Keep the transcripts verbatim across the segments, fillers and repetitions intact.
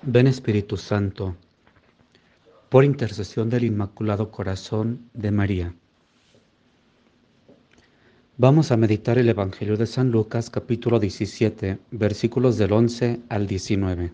Ven Espíritu Santo, por intercesión del Inmaculado Corazón de María. Vamos a meditar el Evangelio de San Lucas, capítulo diecisiete, versículos del once al diecinueve.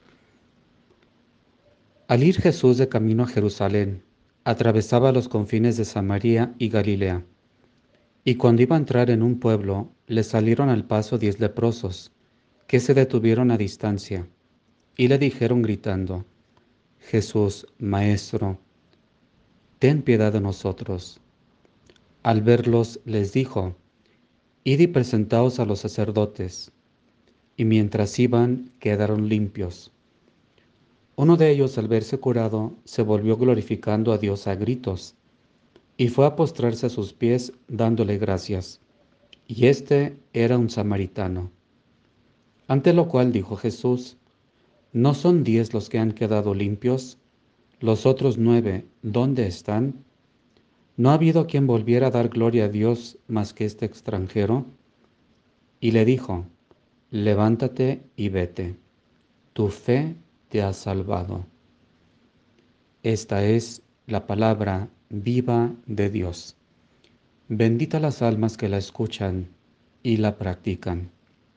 Al ir Jesús de camino a Jerusalén, atravesaba los confines de Samaria y Galilea. Y cuando iba a entrar en un pueblo, le salieron al paso diez leprosos, que se detuvieron a distancia, y le dijeron gritando: Jesús, Maestro, ten piedad de nosotros. Al verlos les dijo: Id y presentaos a los sacerdotes. Y mientras iban, quedaron limpios. Uno de ellos, al verse curado, se volvió glorificando a Dios a gritos, y fue a postrarse a sus pies dándole gracias. Y este era un samaritano. Ante lo cual dijo Jesús: ¿No son diez los que han quedado limpios? ¿Los otros nueve dónde están? ¿No ha habido quien volviera a dar gloria a Dios más que este extranjero? Y le dijo: Levántate y vete, tu fe te ha salvado. Esta es la palabra viva de Dios. Bendita las almas que la escuchan y la practican.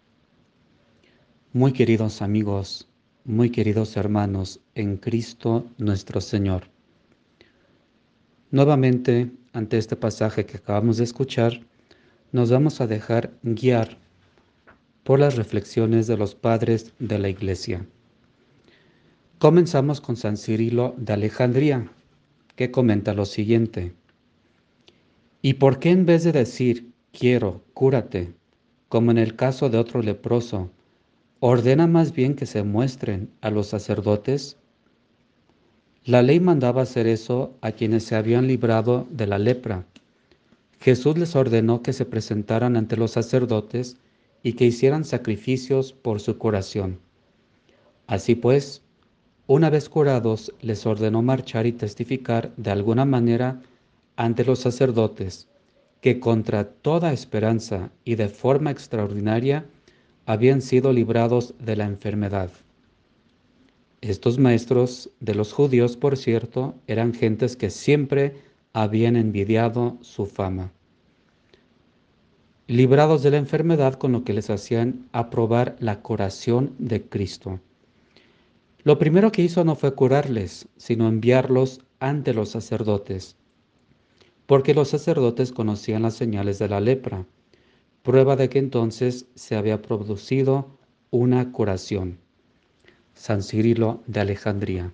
Muy queridos amigos, muy queridos hermanos en Cristo nuestro Señor. Nuevamente, ante este pasaje que acabamos de escuchar, nos vamos a dejar guiar por las reflexiones de los padres de la Iglesia. Comenzamos con San Cirilo de Alejandría, que comenta lo siguiente: ¿Y por qué en vez de decir quiero, cúrate, como en el caso de otro leproso, ordena más bien que se muestren a los sacerdotes? La ley mandaba hacer eso a quienes se habían librado de la lepra. Jesús les ordenó que se presentaran ante los sacerdotes y que hicieran sacrificios por su curación. Así pues, una vez curados, les ordenó marchar y testificar de alguna manera ante los sacerdotes que contra toda esperanza y de forma extraordinaria habían sido librados de la enfermedad. Estos maestros de los judíos, por cierto, eran gentes que siempre habían envidiado su fama. Librados de la enfermedad, con lo que les hacían aprobar la curación de Cristo. Lo primero que hizo no fue curarles, sino enviarlos ante los sacerdotes, porque los sacerdotes conocían las señales de la lepra, prueba de que entonces se había producido una curación. San Cirilo de Alejandría.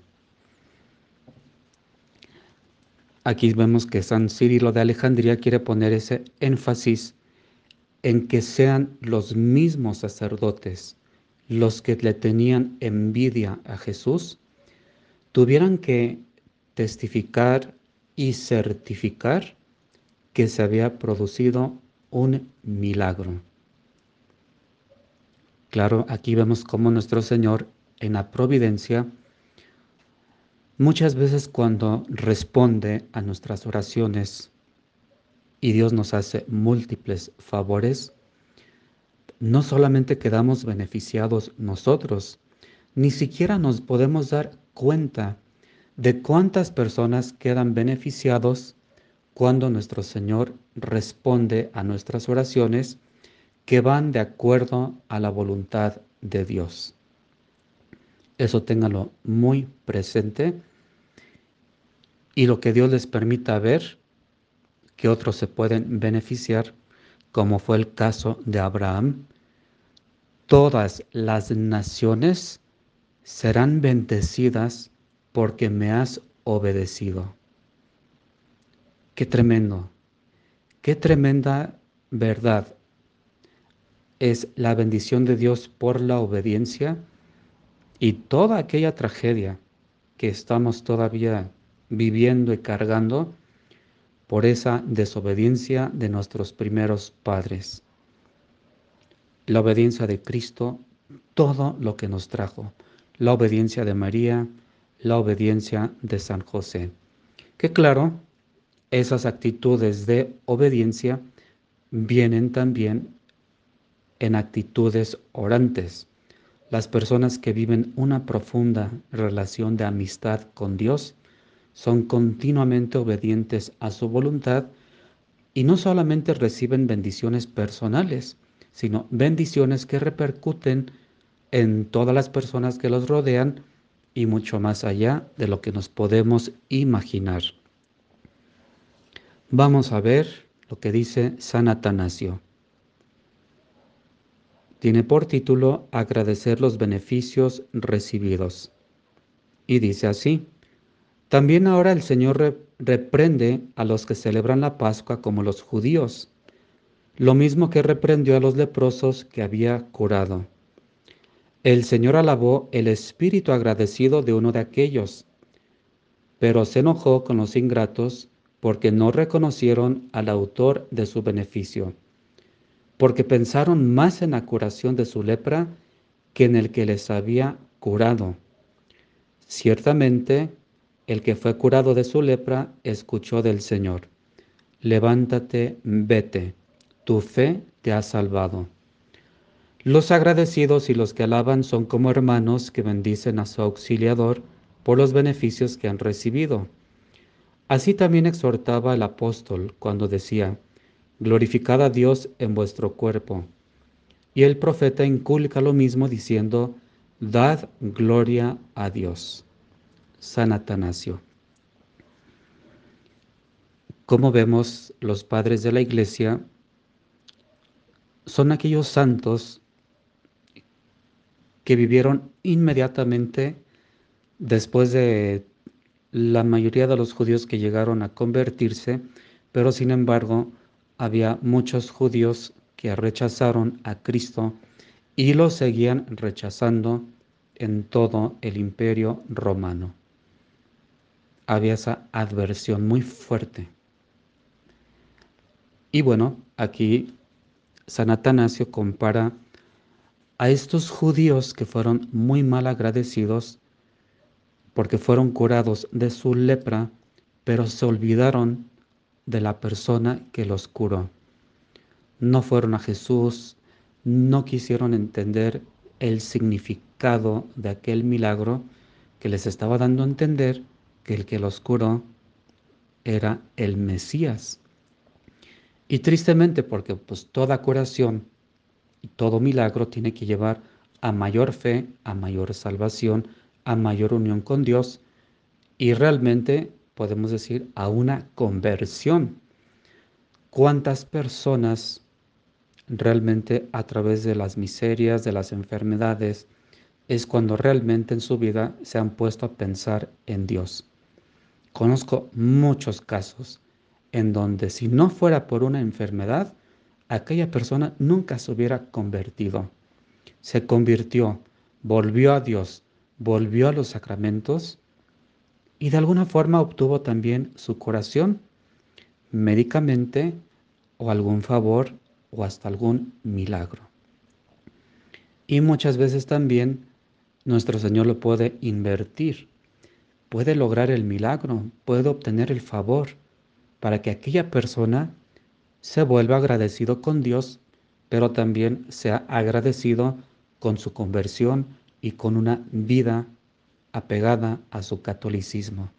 Aquí vemos que San Cirilo de Alejandría quiere poner ese énfasis en que sean los mismos sacerdotes los que le tenían envidia a Jesús, tuvieran que testificar y certificar que se había producido un milagro. Claro, aquí vemos cómo nuestro Señor, en la providencia, muchas veces cuando responde a nuestras oraciones y Dios nos hace múltiples favores, no solamente quedamos beneficiados nosotros, ni siquiera nos podemos dar cuenta de cuántas personas quedan beneficiados cuando nuestro Señor responde a nuestras oraciones que van de acuerdo a la voluntad de Dios. Eso ténganlo muy presente, y lo que Dios les permita ver, que otros se pueden beneficiar, como fue el caso de Abraham. Todas las naciones serán bendecidas porque me has obedecido. Qué tremendo, qué tremenda verdad es la bendición de Dios por la obediencia, y toda aquella tragedia que estamos todavía viviendo y cargando por esa desobediencia de nuestros primeros padres. La obediencia de Cristo, todo lo que nos trajo, la obediencia de María, la obediencia de San José. Que claro, esas actitudes de obediencia vienen también en actitudes orantes. Las personas que viven una profunda relación de amistad con Dios son continuamente obedientes a su voluntad y no solamente reciben bendiciones personales, sino bendiciones que repercuten en todas las personas que los rodean y mucho más allá de lo que nos podemos imaginar. Vamos a ver lo que dice San Atanasio. Tiene por título Agradecer los beneficios recibidos. Y dice así: también ahora el Señor re- reprende a los que celebran la Pascua como los judíos, lo mismo que reprendió a los leprosos que había curado. El Señor alabó el espíritu agradecido de uno de aquellos, pero se enojó con los ingratos porque no reconocieron al autor de su beneficio, porque pensaron más en la curación de su lepra que en el que les había curado. Ciertamente, el que fue curado de su lepra escuchó del Señor: levántate, vete, tu fe te ha salvado. Los agradecidos y los que alaban son como hermanos que bendicen a su auxiliador por los beneficios que han recibido. Así también exhortaba el apóstol cuando decía: glorificad a Dios en vuestro cuerpo. Y el profeta inculca lo mismo diciendo: dad gloria a Dios. San Atanasio. Como vemos, los padres de la Iglesia son aquellos santos que vivieron inmediatamente después de la mayoría de los judíos que llegaron a convertirse, pero sin embargo había muchos judíos que rechazaron a Cristo y lo seguían rechazando en todo el imperio romano. Había esa adversión muy fuerte. Y bueno, aquí San Atanasio compara a estos judíos que fueron muy mal agradecidos porque fueron curados de su lepra, pero se olvidaron de la persona que los curó. No fueron a Jesús, no quisieron entender el significado de aquel milagro que les estaba dando a entender que el que los curó era el Mesías. Y tristemente, porque pues toda curación y todo milagro tiene que llevar a mayor fe, a mayor salvación, a mayor unión con Dios y realmente podemos decir a una conversión. ¿Cuántas personas realmente a través de las miserias, de las enfermedades, es cuando realmente en su vida se han puesto a pensar en Dios? Conozco muchos casos en donde si no fuera por una enfermedad, aquella persona nunca se hubiera convertido. Se convirtió, volvió a Dios, volvió a los sacramentos y de alguna forma obtuvo también su curación médicamente o algún favor o hasta algún milagro. Y muchas veces también nuestro Señor lo puede invertir, puede lograr el milagro, puede obtener el favor para que aquella persona se vuelva agradecido con Dios, pero también sea agradecido con su conversión y con una vida apegada a su catolicismo.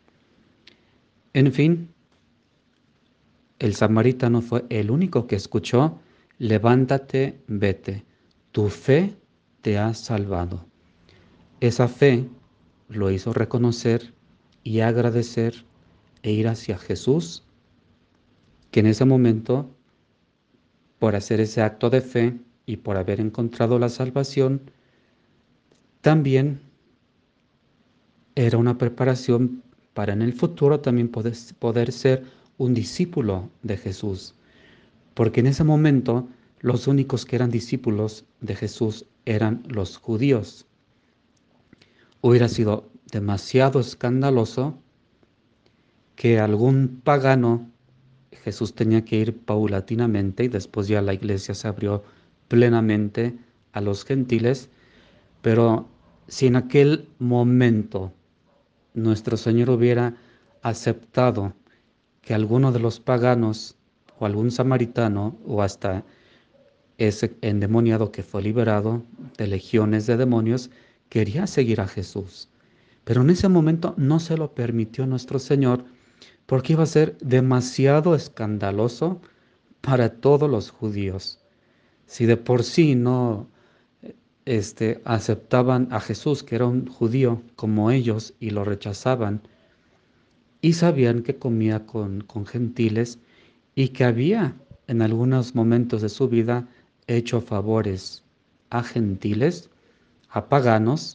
En fin, el samaritano fue el único que escuchó: levántate, vete, tu fe te ha salvado. Esa fe lo hizo reconocer y agradecer e ir hacia Jesús, que en ese momento, por hacer ese acto de fe y por haber encontrado la salvación, también era una preparación para en el futuro también poder, poder ser un discípulo de Jesús. Porque en ese momento los únicos que eran discípulos de Jesús eran los judíos. Hubiera sido demasiado escandaloso que algún pagano, Jesús tenía que ir paulatinamente y después ya la iglesia se abrió plenamente a los gentiles, pero si en aquel momento nuestro Señor hubiera aceptado que alguno de los paganos o algún samaritano o hasta ese endemoniado que fue liberado de legiones de demonios quería seguir a Jesús. Pero en ese momento no se lo permitió nuestro Señor porque iba a ser demasiado escandaloso para todos los judíos. Si de por sí no este, aceptaban a Jesús, que era un judío como ellos, y lo rechazaban, y sabían que comía con, con gentiles y que había en algunos momentos de su vida hecho favores a gentiles, a paganos,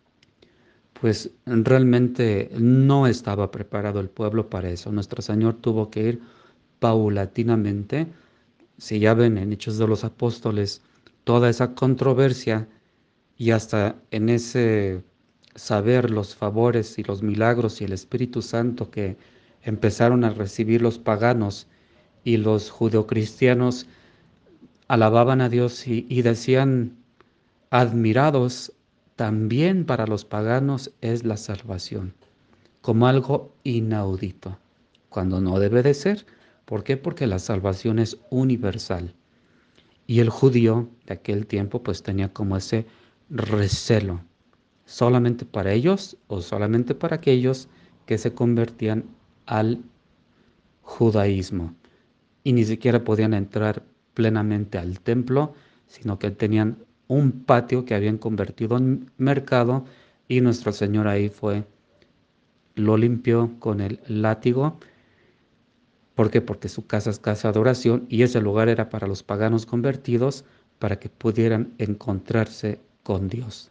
pues realmente no estaba preparado el pueblo para eso. Nuestro Señor tuvo que ir paulatinamente. Si ya ven en Hechos de los Apóstoles toda esa controversia y hasta en ese saber los favores y los milagros y el Espíritu Santo que empezaron a recibir los paganos y los judeocristianos alababan a Dios y, y decían admirados, también para los paganos es la salvación, como algo inaudito, cuando no debe de ser. ¿Por qué? Porque la salvación es universal. Y el judío de aquel tiempo pues tenía como ese recelo, solamente para ellos o solamente para aquellos que se convertían al judaísmo. Y ni siquiera podían entrar plenamente al templo, sino que tenían un patio que habían convertido en mercado y nuestro Señor ahí fue, lo limpió con el látigo. ¿Por qué? Porque su casa es casa de oración y ese lugar era para los paganos convertidos para que pudieran encontrarse con Dios.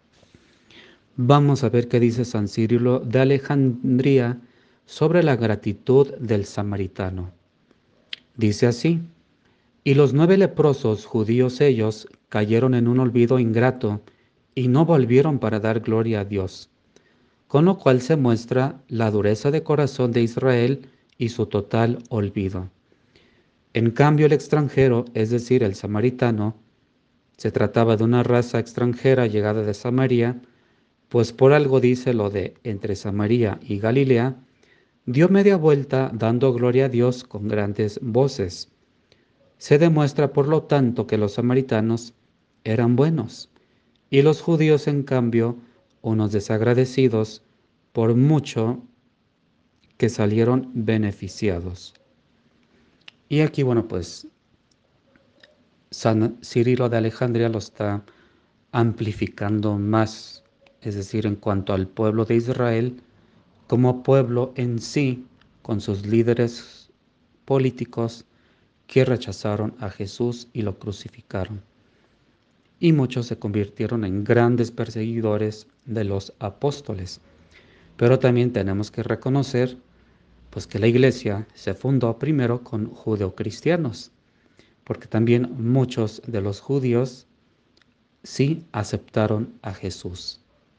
Vamos a ver qué dice San Cirilo de Alejandría sobre la gratitud del samaritano. Dice así: y los nueve leprosos judíos ellos cayeron en un olvido ingrato y no volvieron para dar gloria a Dios, con lo cual se muestra la dureza de corazón de Israel y su total olvido. En cambio, el extranjero, es decir, el samaritano, se trataba de una raza extranjera llegada de Samaria, pues por algo dice lo de entre Samaria y Galilea, dio media vuelta dando gloria a Dios con grandes voces. Se demuestra, por lo tanto, que los samaritanos eran buenos y los judíos, en cambio, unos desagradecidos, por mucho que salieron beneficiados. Y aquí, bueno, pues San Cirilo de Alejandría lo está amplificando más, es decir, en cuanto al pueblo de Israel, como pueblo en sí, con sus líderes políticos que rechazaron a Jesús y lo crucificaron. Y muchos se convirtieron en grandes perseguidores de los apóstoles. Pero también tenemos que reconocer pues que la iglesia se fundó primero con judeocristianos, porque también muchos de los judíos sí aceptaron a Jesús.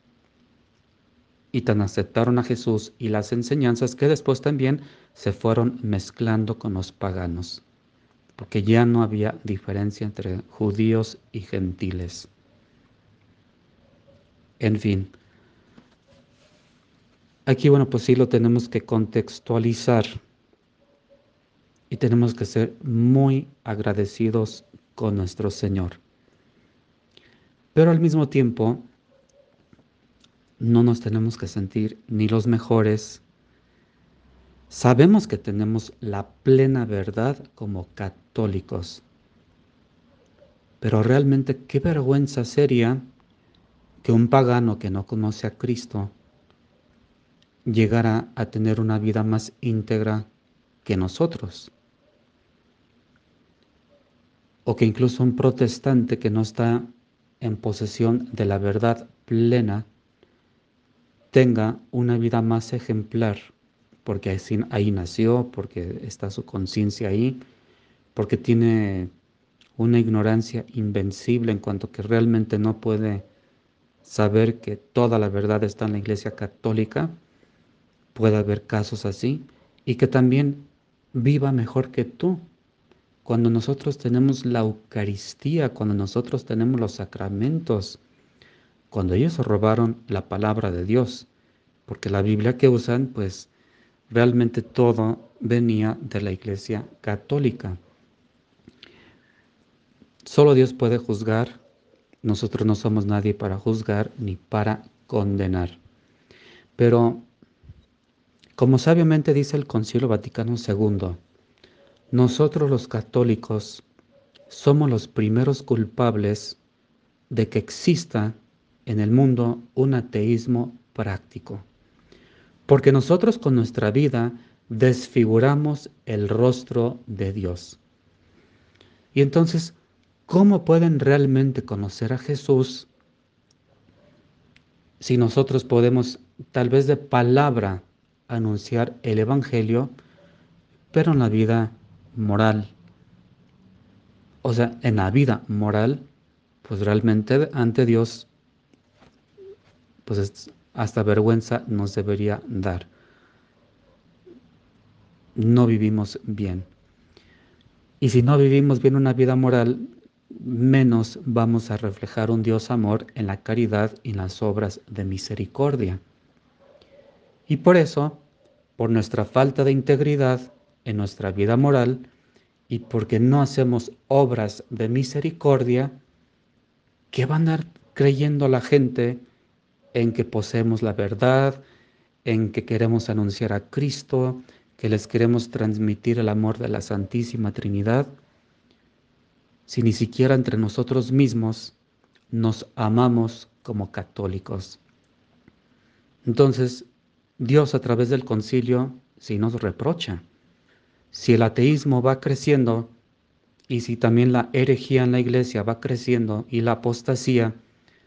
Y tan aceptaron a Jesús y las enseñanzas que después también se fueron mezclando con los paganos, porque ya no había diferencia entre judíos y gentiles. En fin, aquí, bueno, pues sí lo tenemos que contextualizar y tenemos que ser muy agradecidos con nuestro Señor. Pero al mismo tiempo, no nos tenemos que sentir ni los mejores. Sabemos que tenemos la plena verdad como católicos, pero realmente qué vergüenza sería que un pagano que no conoce a Cristo llegara a tener una vida más íntegra que nosotros. O que incluso un protestante que no está en posesión de la verdad plena tenga una vida más ejemplar, porque así, ahí nació, porque está su conciencia ahí, porque tiene una ignorancia invencible en cuanto que realmente no puede saber que toda la verdad está en la Iglesia Católica. Puede haber casos así, y que también viva mejor que tú. Cuando nosotros tenemos la Eucaristía, cuando nosotros tenemos los sacramentos, cuando ellos robaron la palabra de Dios, porque la Biblia que usan, pues realmente todo venía de la Iglesia Católica. Solo Dios puede juzgar. Nosotros no somos nadie para juzgar ni para condenar. Pero, como sabiamente dice el Concilio Vaticano segundo, nosotros los católicos somos los primeros culpables de que exista en el mundo un ateísmo práctico. Porque nosotros con nuestra vida desfiguramos el rostro de Dios. Y entonces, ¿cómo pueden realmente conocer a Jesús si nosotros podemos, tal vez de palabra, anunciar el Evangelio, pero en la vida moral? O sea, en la vida moral, pues realmente ante Dios, pues es- hasta vergüenza nos debería dar. No vivimos bien. Y si no vivimos bien una vida moral, menos vamos a reflejar un Dios amor en la caridad y en las obras de misericordia. Y por eso, por nuestra falta de integridad en nuestra vida moral y porque no hacemos obras de misericordia, ¿qué va a andar creyendo la gente en que poseemos la verdad, en que queremos anunciar a Cristo, que les queremos transmitir el amor de la Santísima Trinidad, si ni siquiera entre nosotros mismos nos amamos como católicos? Entonces, Dios a través del concilio sí nos reprocha. Si el ateísmo va creciendo y si también la herejía en la iglesia va creciendo y la apostasía,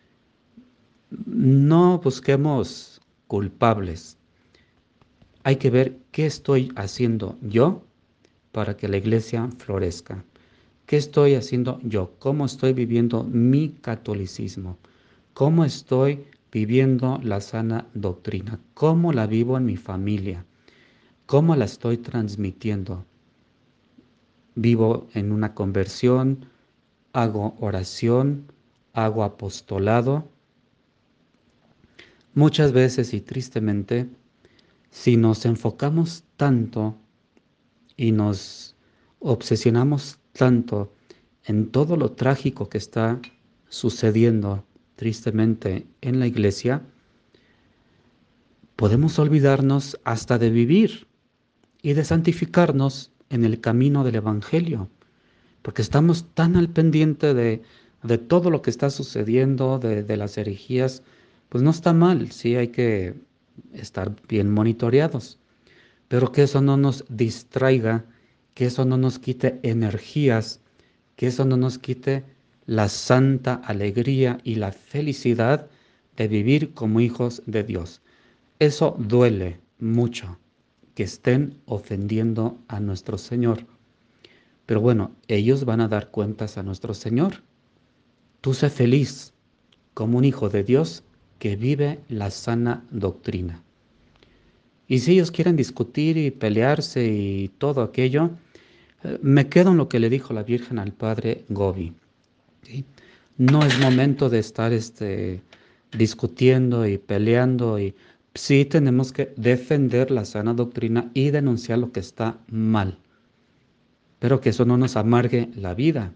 no busquemos culpables. Hay que ver qué estoy haciendo yo para que la iglesia florezca. ¿Qué estoy haciendo yo? ¿Cómo estoy viviendo mi catolicismo? ¿Cómo estoy viviendo la sana doctrina? ¿Cómo la vivo en mi familia? ¿Cómo la estoy transmitiendo? ¿Vivo en una conversión? ¿Hago oración? ¿Hago apostolado? Muchas veces y tristemente, si nos enfocamos tanto y nos obsesionamos tanto en todo lo trágico que está sucediendo tristemente en la iglesia, podemos olvidarnos hasta de vivir y de santificarnos en el camino del Evangelio, porque estamos tan al pendiente de, de todo lo que está sucediendo, de, de las herejías. Pues no está mal, sí hay que estar bien monitoreados, pero que eso no nos distraiga, que eso no nos quite energías, que eso no nos quite la santa alegría y la felicidad de vivir como hijos de Dios. Eso duele mucho, que estén ofendiendo a nuestro Señor. Pero bueno, ellos van a dar cuentas a nuestro Señor. Tú sé feliz como un hijo de Dios que vive la sana doctrina. Y si ellos quieren discutir y pelearse y todo aquello, eh, me quedo en lo que le dijo la Virgen al padre Gobi, ¿sí? No es momento de estar este, discutiendo y peleando, y sí tenemos que defender la sana doctrina y denunciar lo que está mal, pero que eso no nos amargue la vida.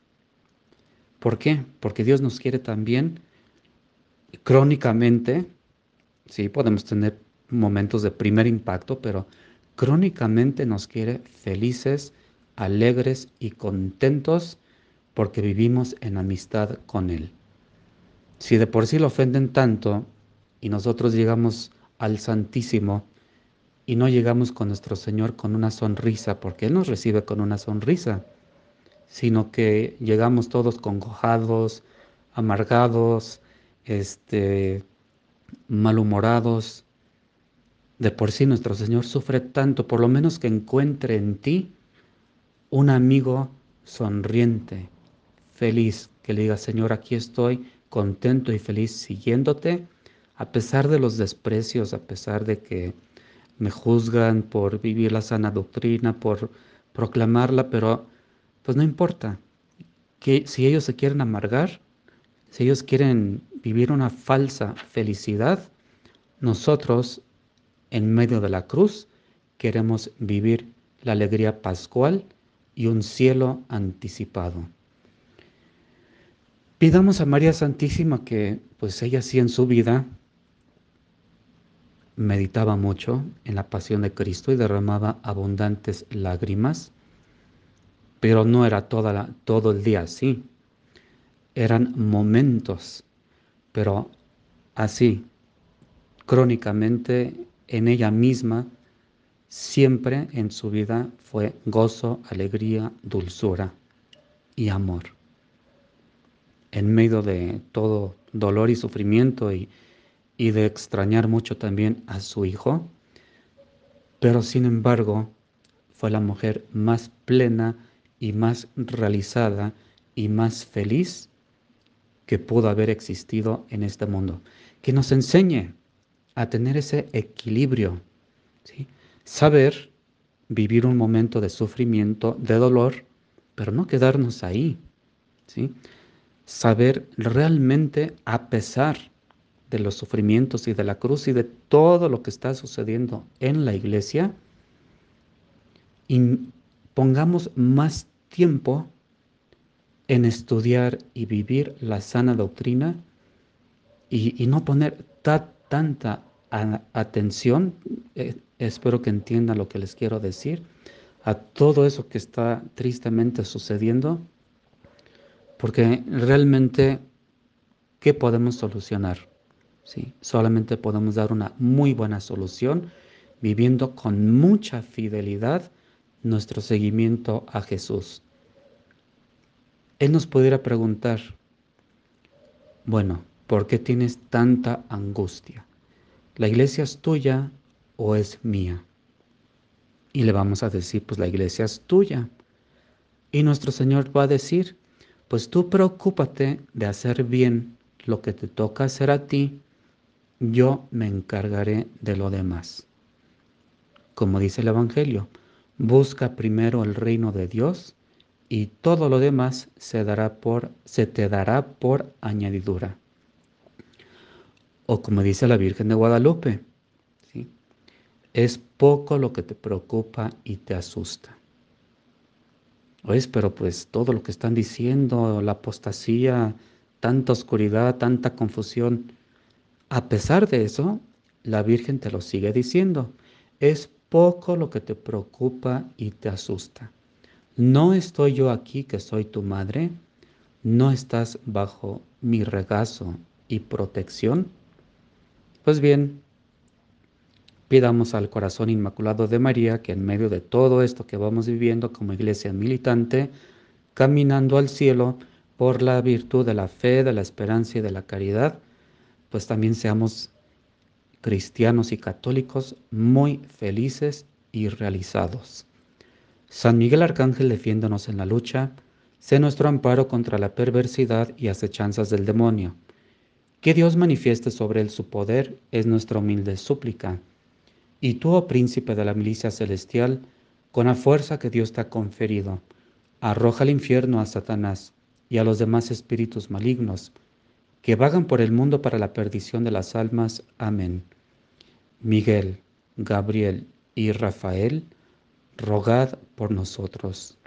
¿Por qué? Porque Dios nos quiere también crónicamente. Sí, podemos tener momentos de primer impacto, pero crónicamente nos quiere felices, alegres y contentos porque vivimos en amistad con Él. Si de por sí lo ofenden tanto y nosotros llegamos al Santísimo y no llegamos con nuestro Señor con una sonrisa, porque Él nos recibe con una sonrisa, sino que llegamos todos congojados, amargados, este, malhumorados. De por sí nuestro Señor sufre tanto, por lo menos que encuentre en ti un amigo sonriente, feliz, que le diga: Señor, aquí estoy contento y feliz siguiéndote, a pesar de los desprecios, a pesar de que me juzgan por vivir la sana doctrina, por proclamarla, pero pues no importa, que si ellos se quieren amargar, si ellos quieren vivir una falsa felicidad, nosotros en medio de la cruz queremos vivir la alegría pascual y un cielo anticipado. Pidamos a María Santísima que, pues ella sí en su vida meditaba mucho en la pasión de Cristo y derramaba abundantes lágrimas, pero no era toda la, todo el día así. Eran momentos, pero así, crónicamente en ella misma, siempre en su vida fue gozo, alegría, dulzura y amor. En medio de todo dolor y sufrimiento y, y de extrañar mucho también a su hijo, pero sin embargo fue la mujer más plena y más realizada y más feliz que pudo haber existido en este mundo. Que nos enseñe a tener ese equilibrio, ¿sí? Saber vivir un momento de sufrimiento, de dolor, pero no quedarnos ahí, ¿sí? Saber realmente, a pesar de los sufrimientos y de la cruz y de todo lo que está sucediendo en la iglesia, y pongamos más tiempo en estudiar y vivir la sana doctrina y, y no poner ta, tanta a, atención, eh, espero que entiendan lo que les quiero decir, a todo eso que está tristemente sucediendo, porque realmente, ¿qué podemos solucionar? ¿Sí? Solamente podemos dar una muy buena solución viviendo con mucha fidelidad nuestro seguimiento a Jesús. Él nos pudiera preguntar, bueno, ¿por qué tienes tanta angustia? ¿La iglesia es tuya o es mía? Y le vamos a decir, pues la iglesia es tuya. Y nuestro Señor va a decir, pues tú preocúpate de hacer bien lo que te toca hacer a ti, yo me encargaré de lo demás. Como dice el Evangelio, busca primero el reino de Dios y todo lo demás se dará por, se te dará por añadidura. O como dice la Virgen de Guadalupe, ¿sí? Es poco lo que te preocupa y te asusta. ¿Ves? Pero pues todo lo que están diciendo, la apostasía, tanta oscuridad, tanta confusión, a pesar de eso, la Virgen te lo sigue diciendo. Es poco lo que te preocupa y te asusta. ¿No estoy yo aquí que soy tu madre? ¿No estás bajo mi regazo y protección? Pues bien, pidamos al corazón inmaculado de María que en medio de todo esto que vamos viviendo como iglesia militante, caminando al cielo por la virtud de la fe, de la esperanza y de la caridad, pues también seamos cristianos y católicos muy felices y realizados. San Miguel Arcángel, defiéndonos en la lucha, sé nuestro amparo contra la perversidad y acechanzas del demonio. Que Dios manifieste sobre él su poder es nuestra humilde súplica. Y tú, oh príncipe de la milicia celestial, con la fuerza que Dios te ha conferido, arroja al infierno a Satanás y a los demás espíritus malignos que vagan por el mundo para la perdición de las almas. Amén. Miguel, Gabriel y Rafael, rogad por nosotros.